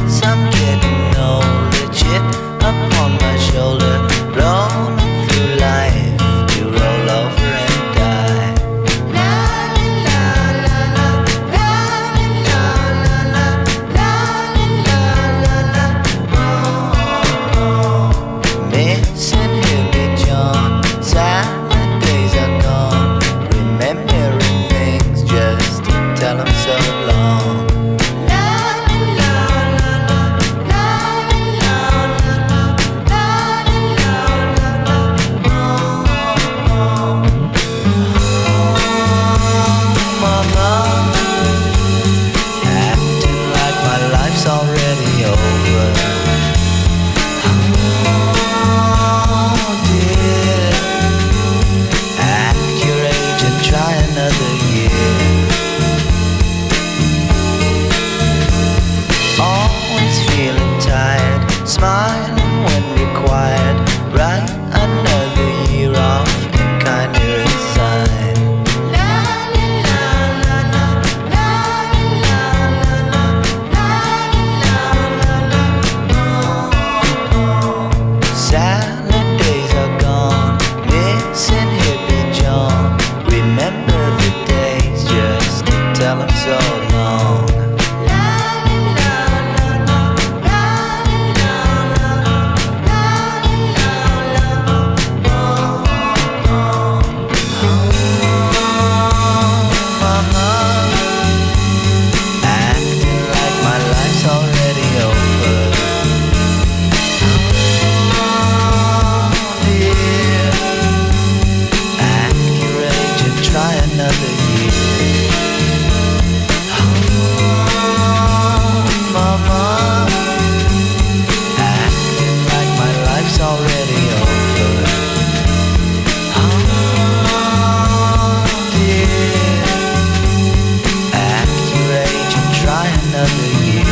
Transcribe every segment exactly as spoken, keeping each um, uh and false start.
I'm getting old. The chip upon my shoulder, blown through life to roll over and die. La la la la, la la la la, la la la la. Oh, missing Hilly John, silent days are gone, remembering things just to tell them so long. Already over. Oh dear, at your age and try another year. Always feeling tired, smiling when required. Write another year off and kindly resign. Silent days are gone, missing Hippie John. Remember the days just to tell him so long. Mama, acting like my life's already over. Try another year. Oh, mama, acting like my life's already over. Oh, dear, at your age and try another year.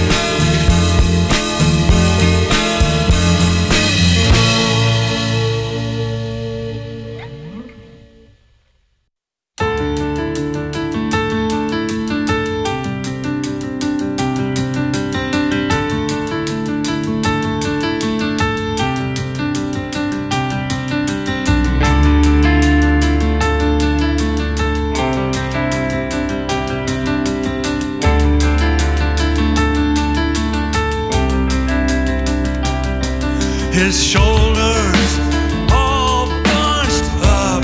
His shoulders all bunched up,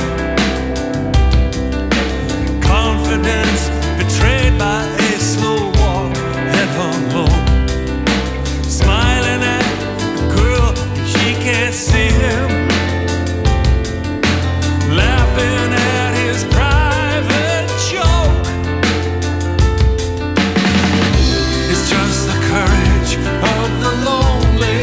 confidence betrayed by a slow walk, head hung low, smiling at a girl she can't see him, laughing at his private joke. It's just the courage of the lonely,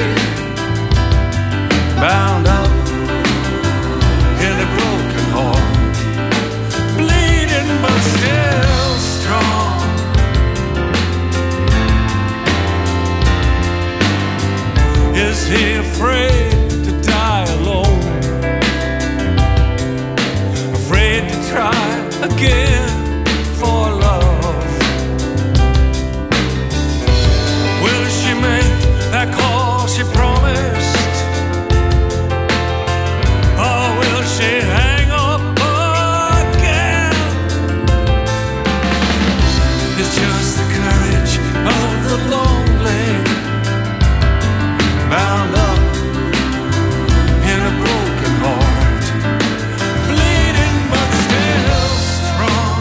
bound up in a broken heart, bleeding but still strong. Is he afraid to die alone? Afraid to try again for love? Will she make that call she promised? She hang up again? It's just the courage of the lonely, bound up in a broken heart, bleeding but still strong.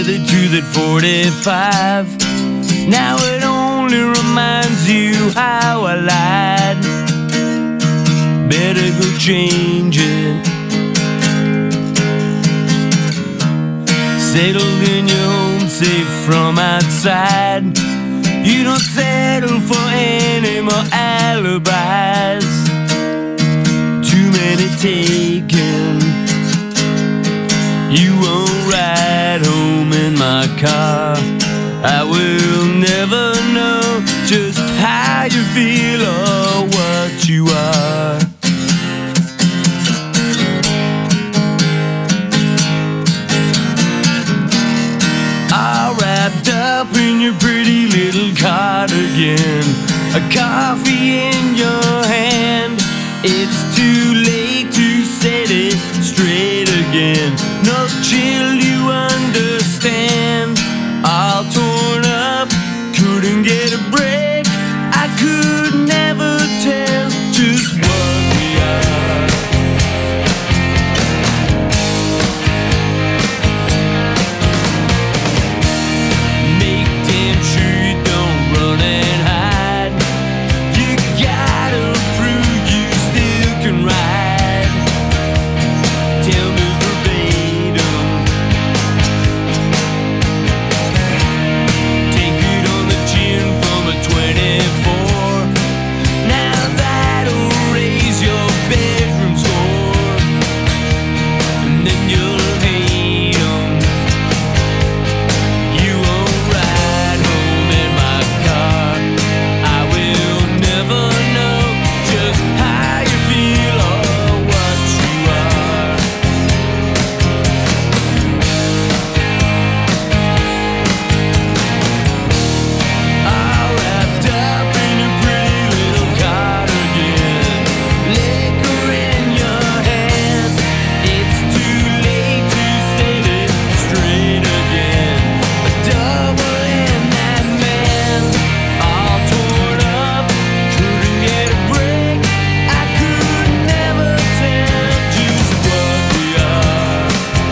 they do that forty-five. Now it only reminds you how I lied. Better go change it. Settled in your home, safe from outside. You don't settle for any more alibis. Too many taken. You won't ride home in my car. I will never know just how you feel or what you are. All wrapped up in your pretty little cardigan, a coffee in your hand. It's too late to set it straight again. No chill, you understand. All torn up, couldn't get a break. I could never tell just what we are. Make damn sure you don't run and hide. You gotta prove you still can ride. Tell me verbatim. Take it on the chin from a twenty-four. Now that'll raise your bedroom score, and then you'll hate 'em. You won't ride home in my car. I will never know just how you feel or what you are. All wrapped up in your pretty little cardigan, liquor in your hand. It's too late to set it straight again. A double in that man, all torn up, couldn't get a break. I could never tell just what we are.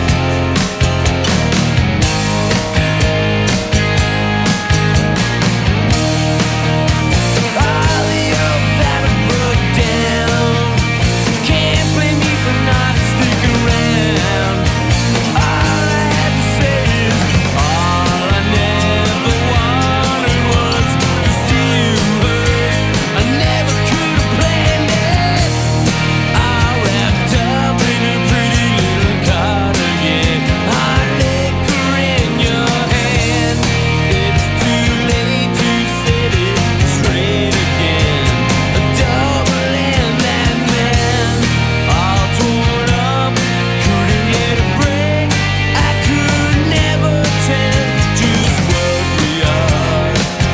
All the hope that I broke down, can't blame me for not sticking around. All I had to say is, all I never wanted was to see you hurt. I never could have planned it. All wrapped up in a pretty little cardigan, hot liquor in your hand. It's too late to set it straight again. A double in that man, all torn up, couldn't get a break. I could never tell just what we are.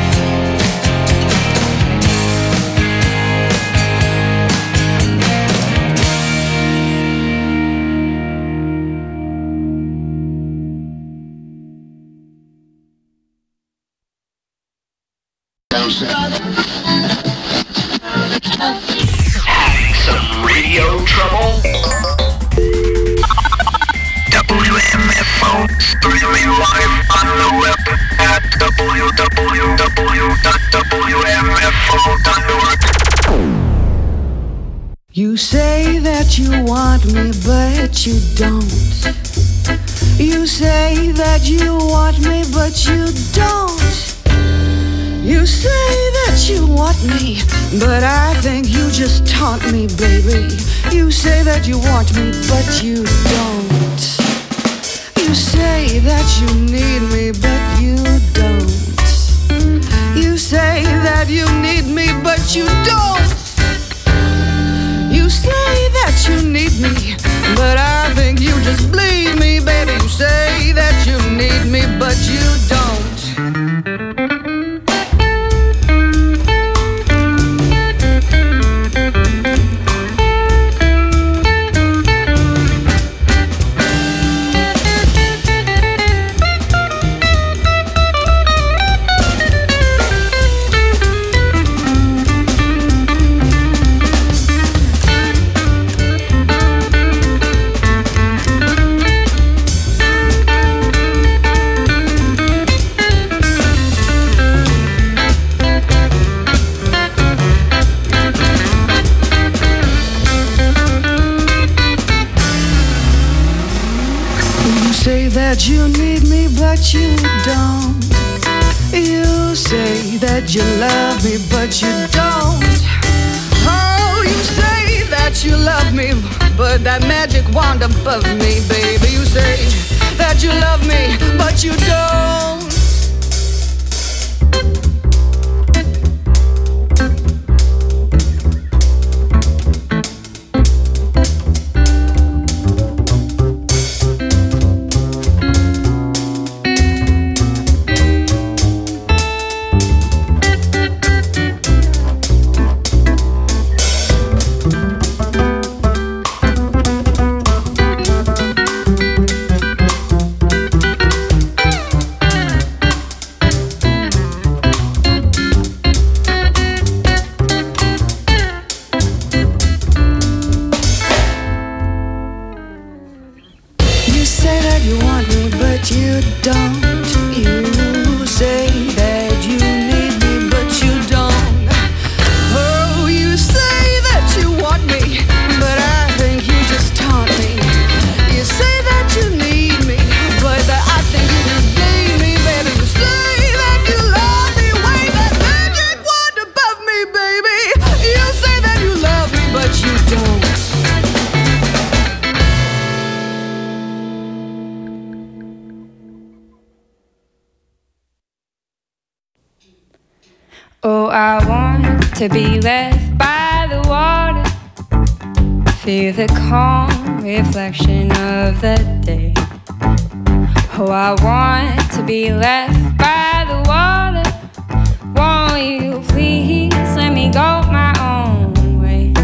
Having some radio trouble? W M F O streaming live on the web at w w w dot w m f o dot org. You say that you want me, but you don't. You say that you want me, but you don't. You say that you want me, but I think you just taunt me, baby. You say that you want me, but you don't. You say that you need me, but you don't. You say that you need me, but you don't. You say that you need me, but I think you just bleed me, baby. You say that you need me, but you don't. but you don't. You say that you love me, but you don't. Oh, you say that you love me, but that magic wand above me, baby. You say that you love me, but you don't. Oh, I want to be left by the water, feel the calm reflection of the day. Oh, I want to be left by the water. Won't you please let me go my own way?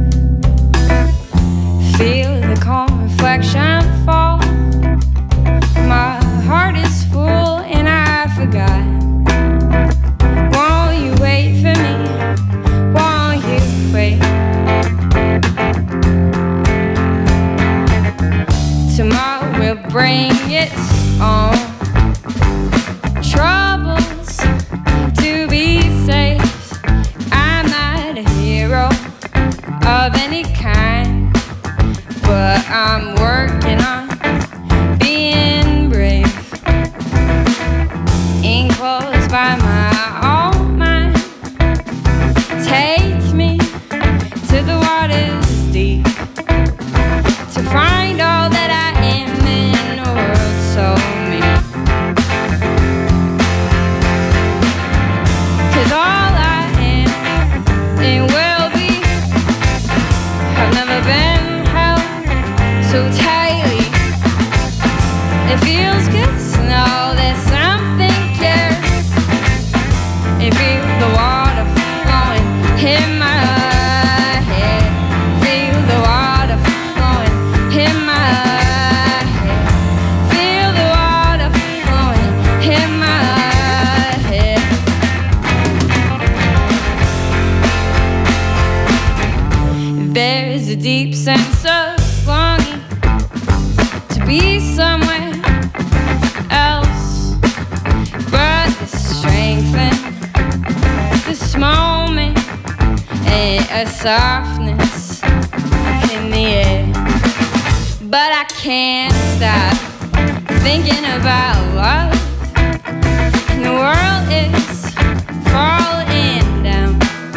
Feel the calm reflection fall. My heart is full and I forgot. Won't you wait for me? Won't you wait? Tomorrow will bring its own troubles to be safe. I'm not a hero of any kind, but I'm working on being brave. Enclosed by my own mind, take me to the water's deep to find all that I am in a world so mean. 'Cause all I am and will be have never been held so tightly. It feels good to know that something cares. It feels the water flowing in my head. Feel the water flowing in my head. Feel the water flowing in my head. There's a deep sense of longing to be somewhere else, but the strength in this moment and a softness in the air. But I can't stop thinking about love, and the world is falling down.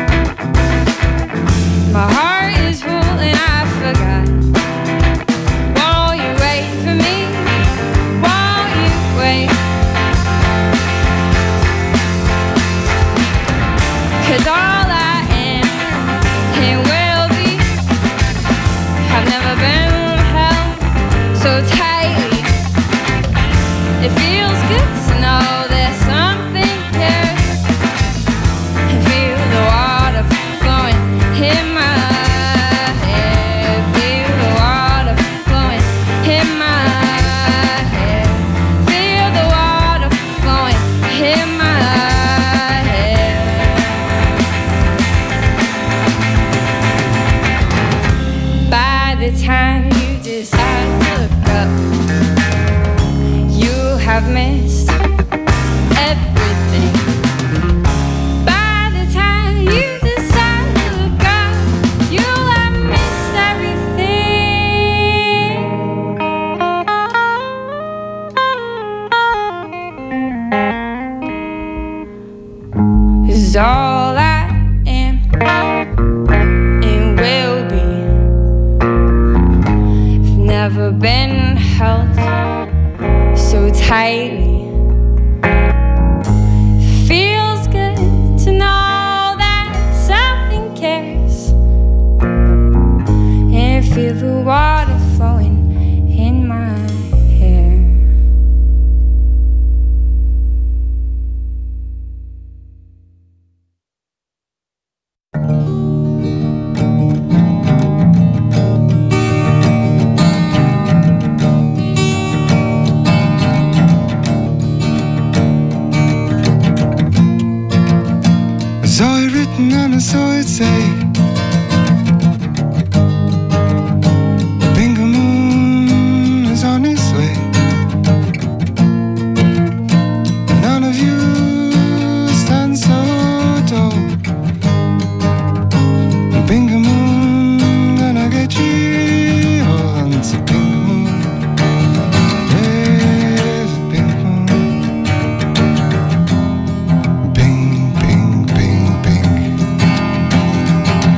My heart is full and I forgot. Won't you wait for me? Won't you wait? 'Cause all I am and will be have never been held so tightly. It feels good is all I am and will be. I've never been held so tightly. Feels good to know that something cares, and feel the water flowing in my hair. I saw it written and I saw it say, Bingo Moon is on its way. None of you stand so tall. Bingo Moon gonna get you all. It's a Bingo Moon. There's a Bingo Moon. Bing, bing, bing, bing.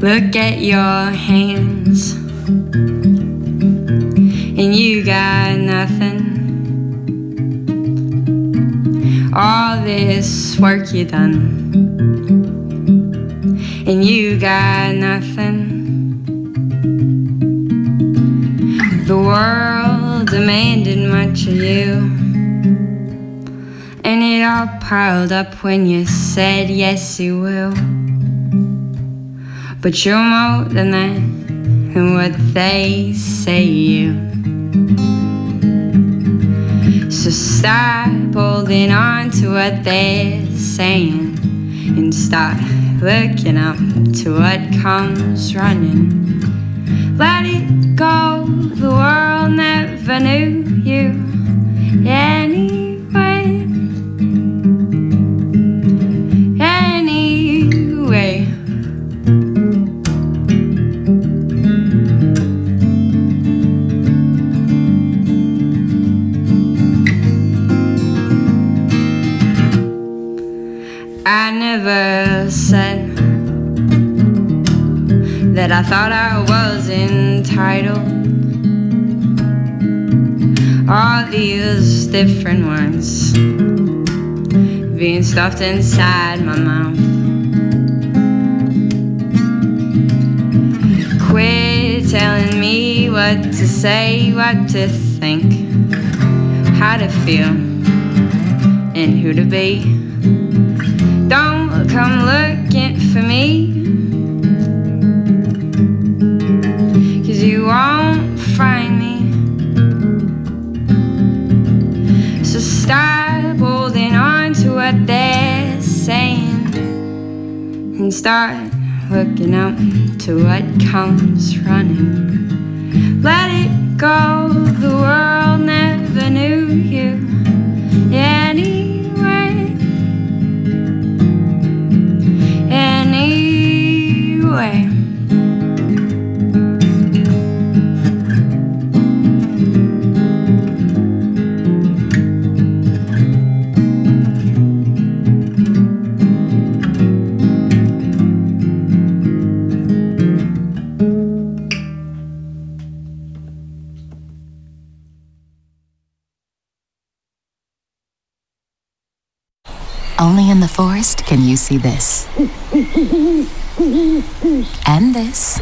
Look at your hands, and you got nothing. All this work you done, and you got nothing. The world demanded much of you, and it all piled up when you said yes you will. But you're more than that, and what they say you. So stop holding on to what they're saying, and start looking up to what comes running. Let it go, the world never knew you anyway. Anyway. I never said that I thought I was entitled. All these different words being stuffed inside my mouth. Quit telling me what to say, what to think, how to feel, and who to be. Don't come looking for me, 'cause you won't find me. So stop holding on to what they're saying, and start looking up to what comes running. Let it go, the world never knew you anyway. Anyway. Only in the forest can you see this. And this.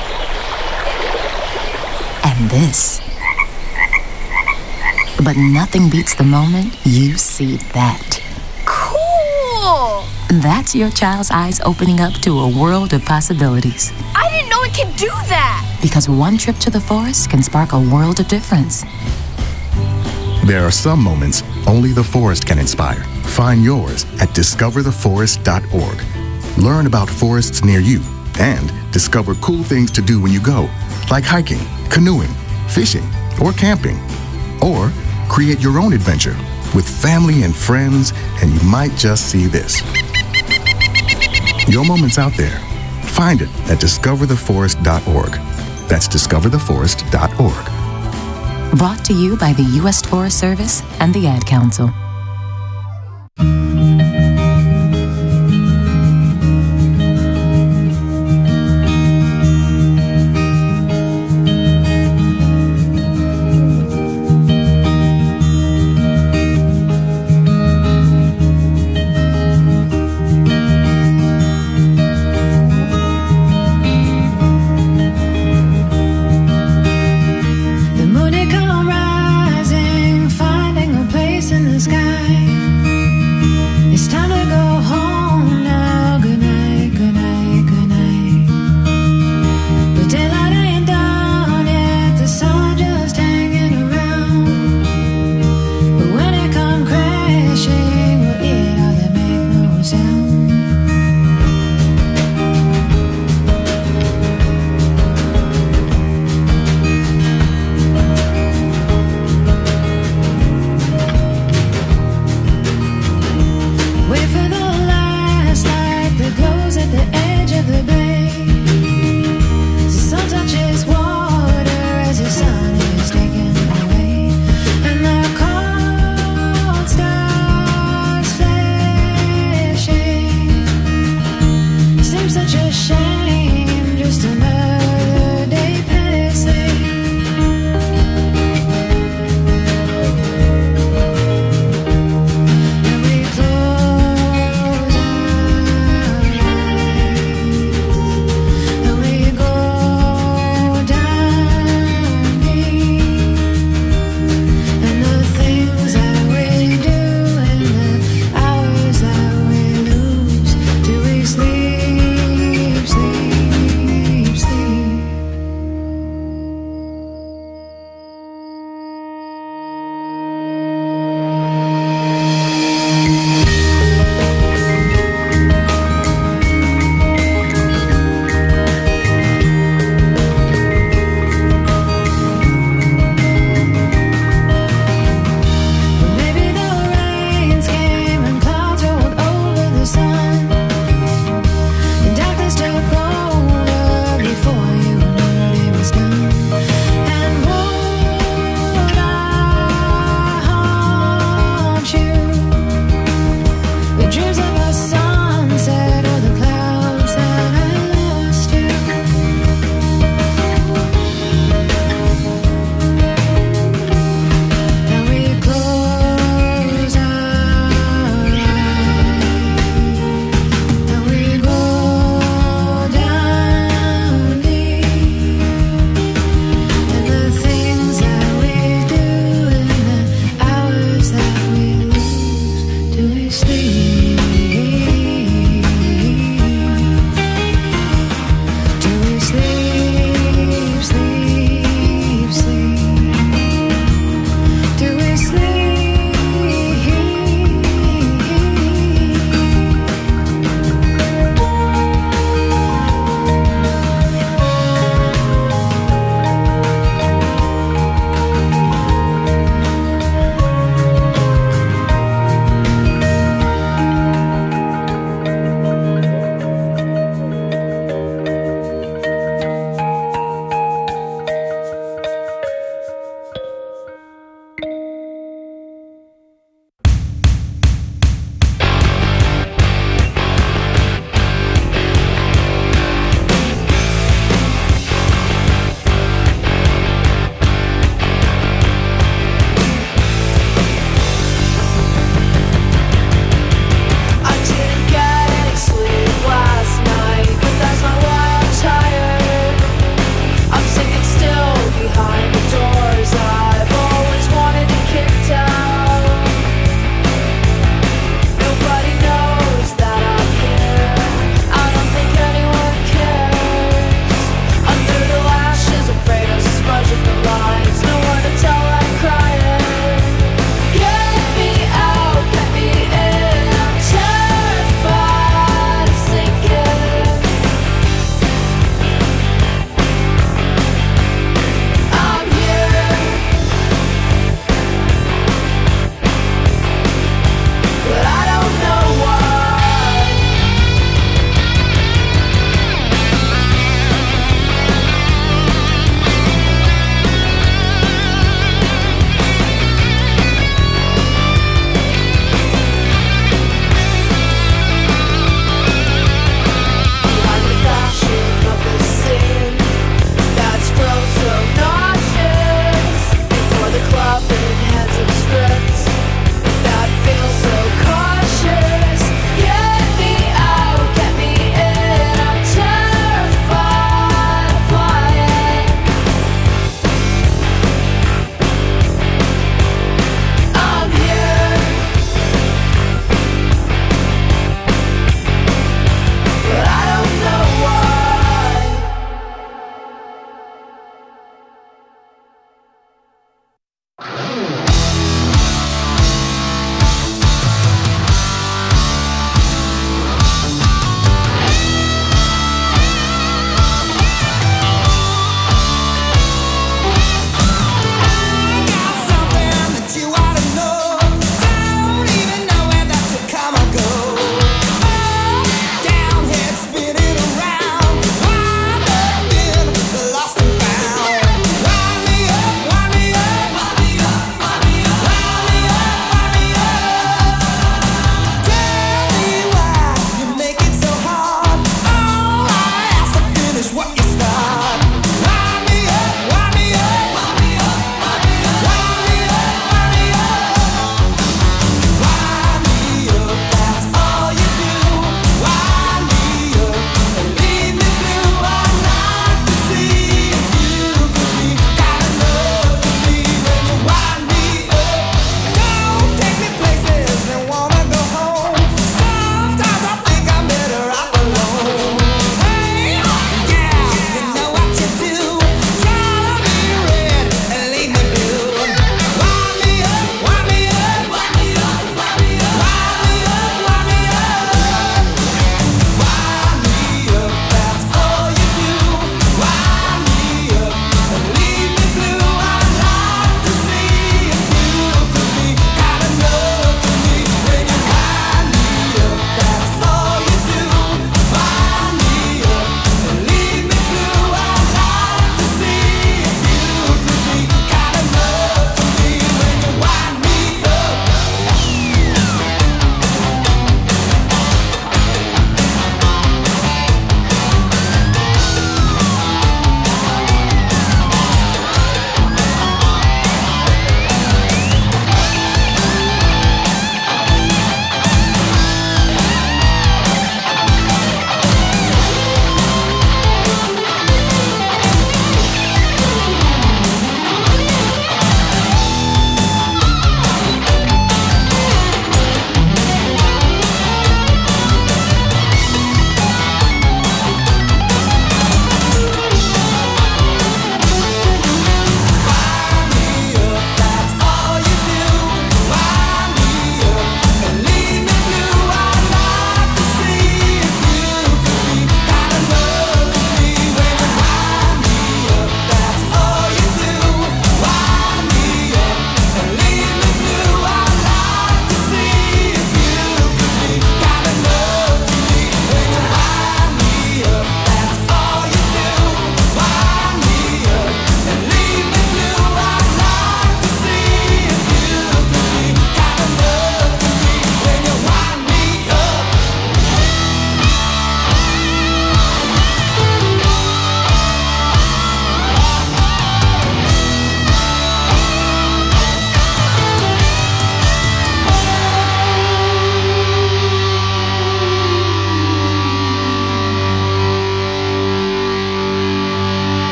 And this. But nothing beats the moment you see that. Cool! That's your child's eyes opening up to a world of possibilities. I didn't know it could do that! Because one trip to the forest can spark a world of difference. There are some moments only the forest can inspire. Find yours at discover the forest dot org. Learn about forests near you and discover cool things to do when you go, like hiking, canoeing, fishing, or camping. Or create your own adventure with family and friends, and you might just see this. Your moment's out there. Find it at discover the forest dot org. That's discover the forest dot org. Brought to you by the U S Forest Service and the Ad Council. Rising, finding a place in the sky.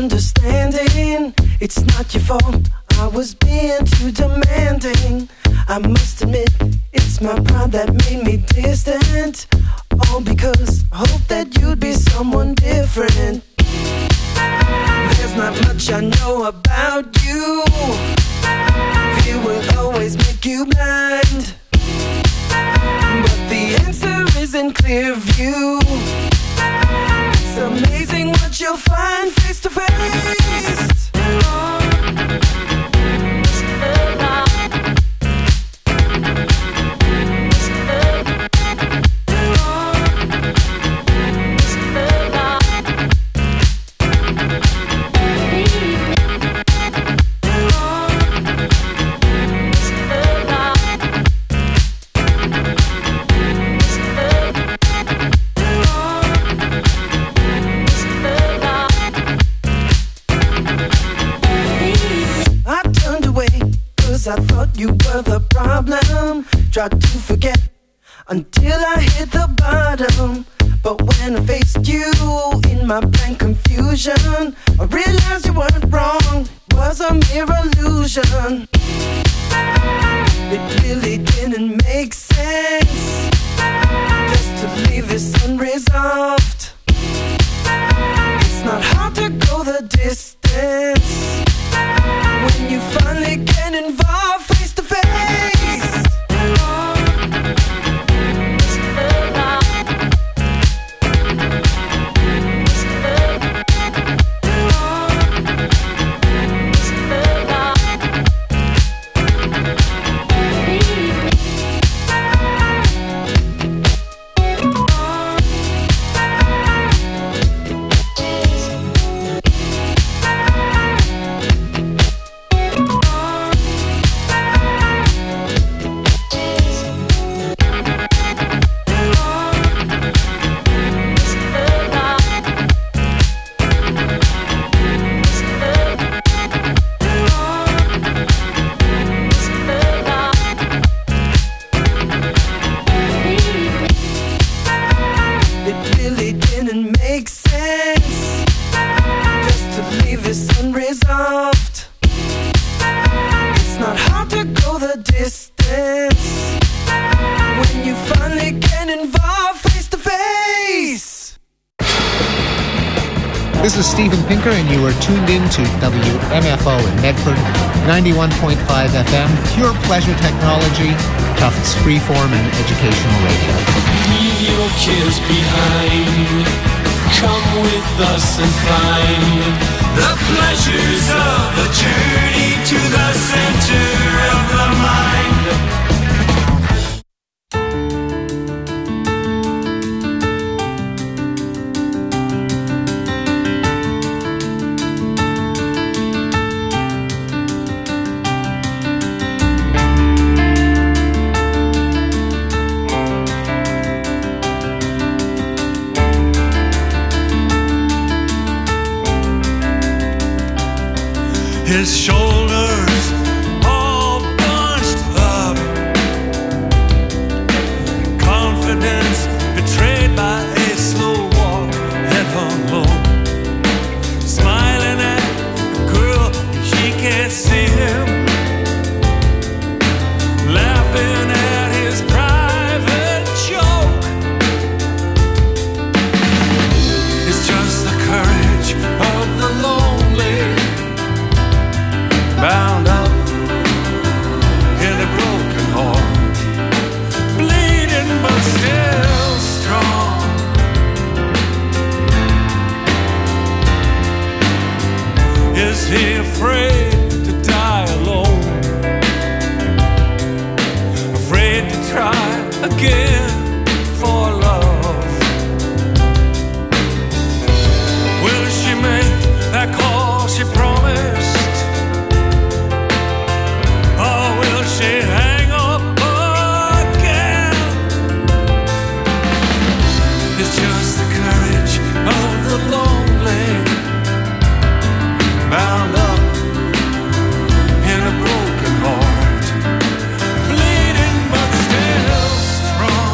understanding. It's not your fault, I was being too demanding. I must admit, it's my pride that made me distant. All because I hope that you'd be someone different. There's not much I know about you. Fear will always make you blind. But the answer is in clear view. It's amazing what you'll find face to face. I thought you were the problem. Tried to forget until I hit the bottom. But when I faced you in my blank confusion, I realized you weren't wrong, it was a mere illusion. It really didn't make sense just to leave this unresolved. It's not hard to go the distance when you finally get involved face to face. This is Steven Pinker, and you are tuned in to W M F O in Medford, ninety-one point five F M, pure pleasure technology, Tufts freeform and educational radio. Leave your cares behind. Come with us and find the pleasures of a journey to the center of the mind. His shoulders all bunched up, confidence betrayed by a slow walk, head hung low, smiling at a girl she can't see him, laughing at his private joke. It's just the courage of the lonely, bound up in a broken heart, bleeding but still strong. Is he afraid to die alone? Afraid to try again for love? Will she make that call she promised? She hang up again? It's just the courage of the lonely, bound up in a broken heart, bleeding but still strong.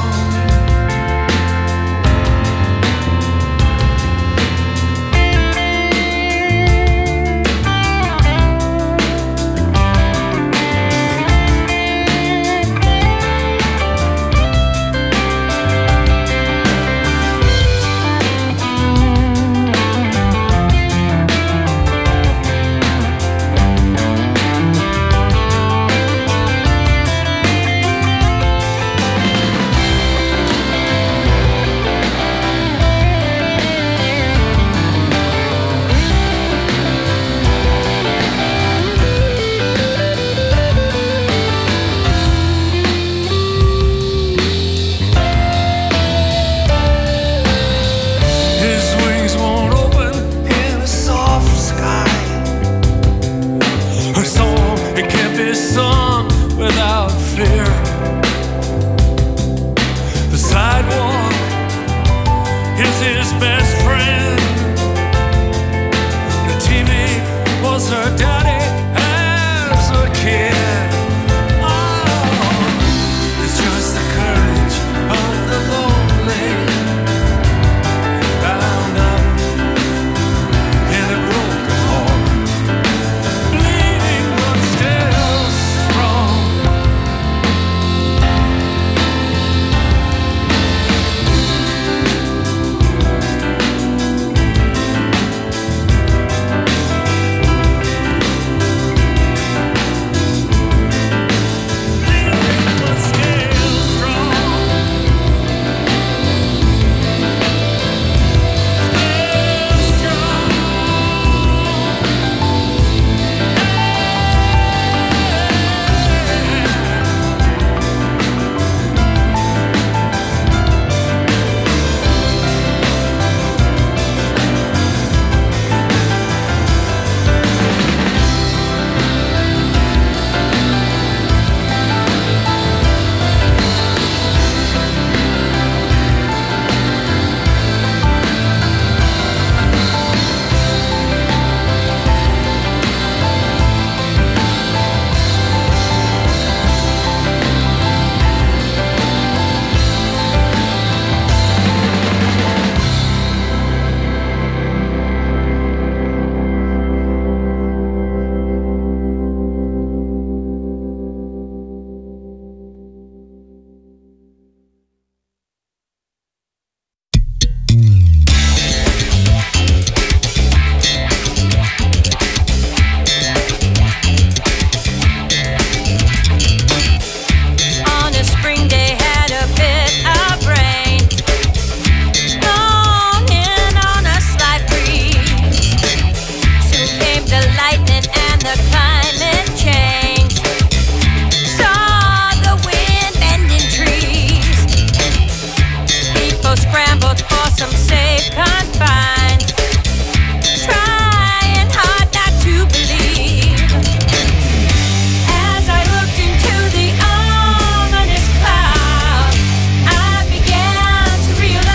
lightning and the climate change. Saw the wind bending trees. People scrambled for some safe confines, trying hard not to believe. As I looked into the ominous cloud, I began to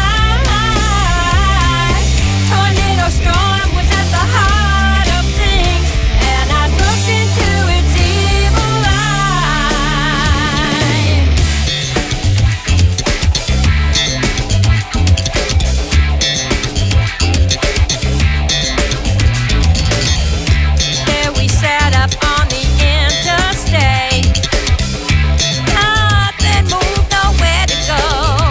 realize tornado storm was at the heart of things, and I looked into its evil eye. There we sat up on the interstate. Nothing moved, nowhere to go.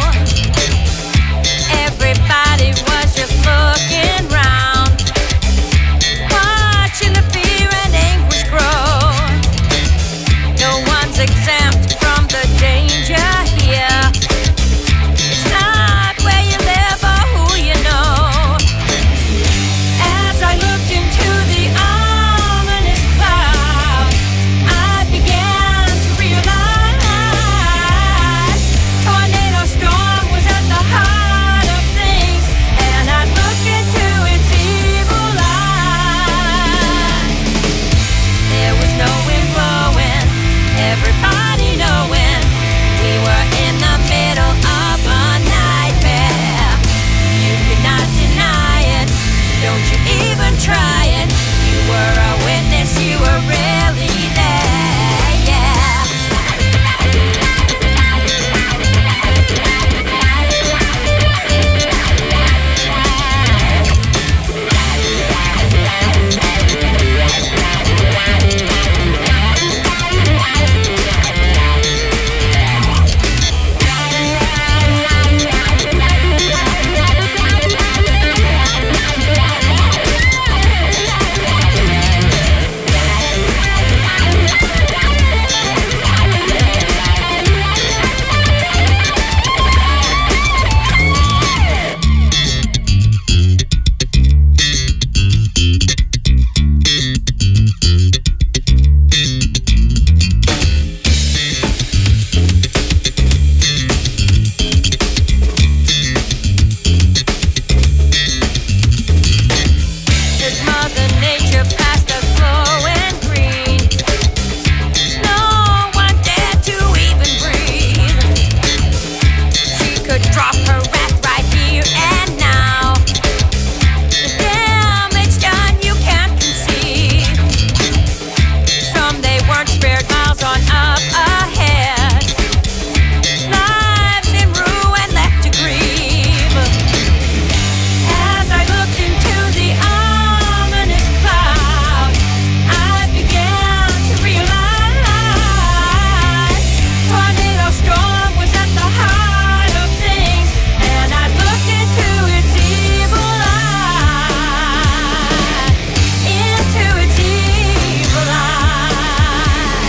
Everybody was just looking round, watching the fear and anguish grow. No one's exempt from the danger here. It's not where you live or who you know. As I looked into the ominous cloud, I began to realize tornado storm was at the heart of things, and I looked into its evil eye. There was no wind blowing, everybody knowing we were in the middle of a nightmare. You could not deny it, don't you even try it. You were a witness, you were really there, yeah. As Mother Nature passed us glowing green, no one dared to even breathe. She could drop her wrath right here and now. The damage done you can't conceive. Some they weren't spared, miles on up ahead. Lives in ruin left to grieve. As I looked into the ominous cloud, I began to realize tornado storm was at the heart of things, and I looked into its evil eye, into its evil eye.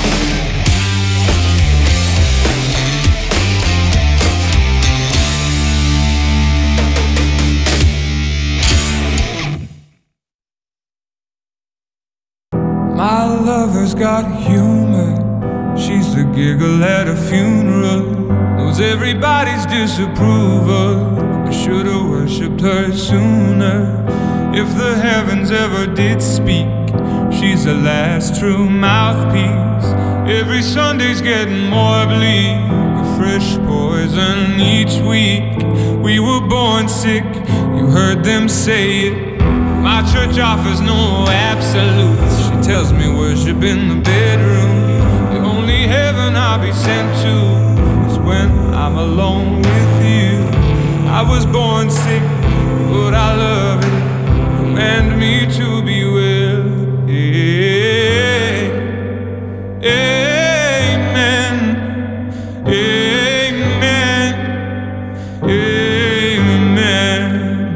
My lover's got humor. She's the giggle at a funeral. Knows everybody's disapproval. I should've worshipped her sooner. If the heavens ever did speak, she's the last true mouthpiece. Every Sunday's getting more bleak, a fresh poison each week. We were born sick, you heard them say it. My church offers no absolutes. She tells me worship in the bedroom. The only heaven I'll be sent to is when I'm alone with you. I was born sick, but I love it. Command me to be well. Yeah. Amen. Amen. Amen.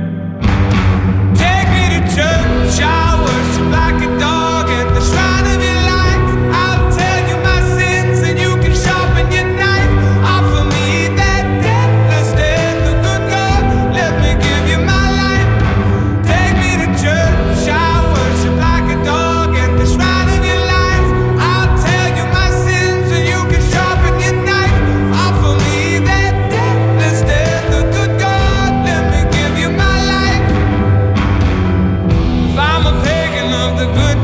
Take me to church, I worship like a dog at the shrine of your life. I'll tell you my sins and you can sharpen your knife. Offer me that deathless death, the good God, let me give you my life. Take me to church, I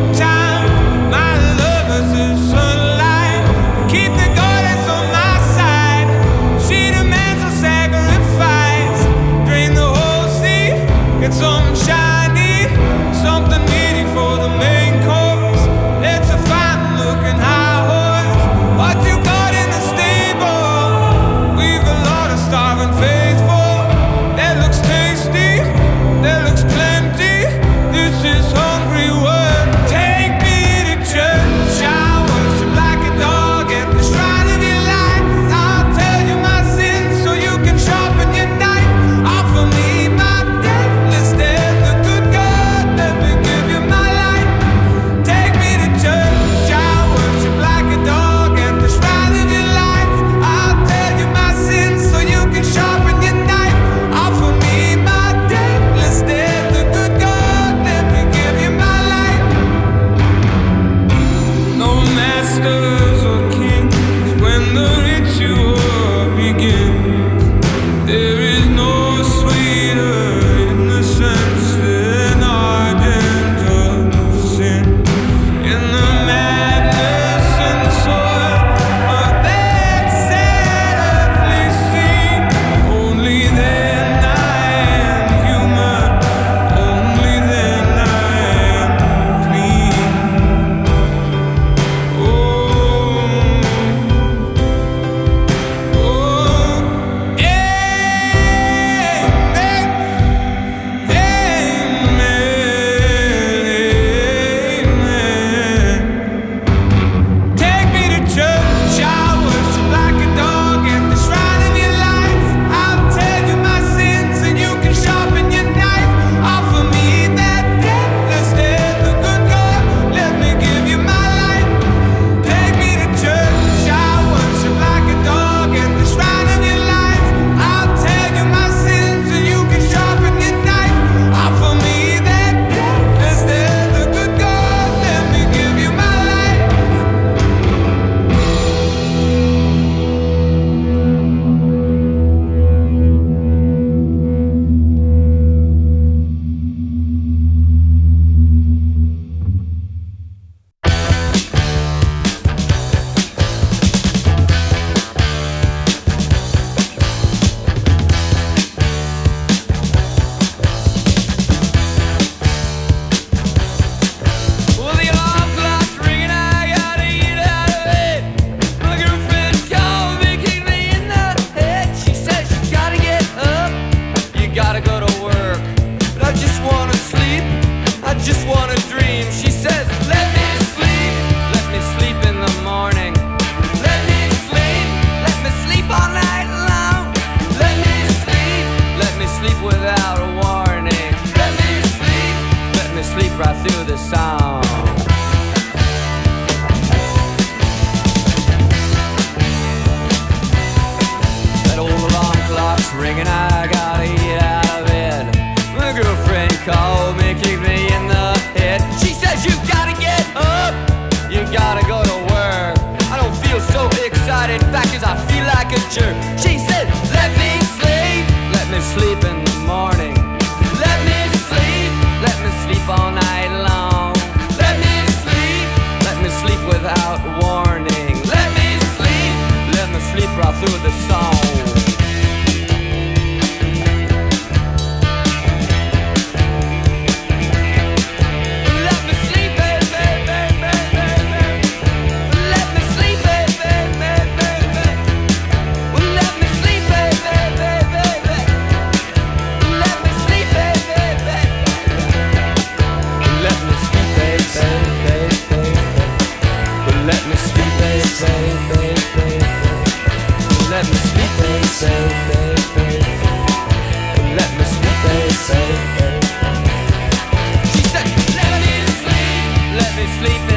Sleep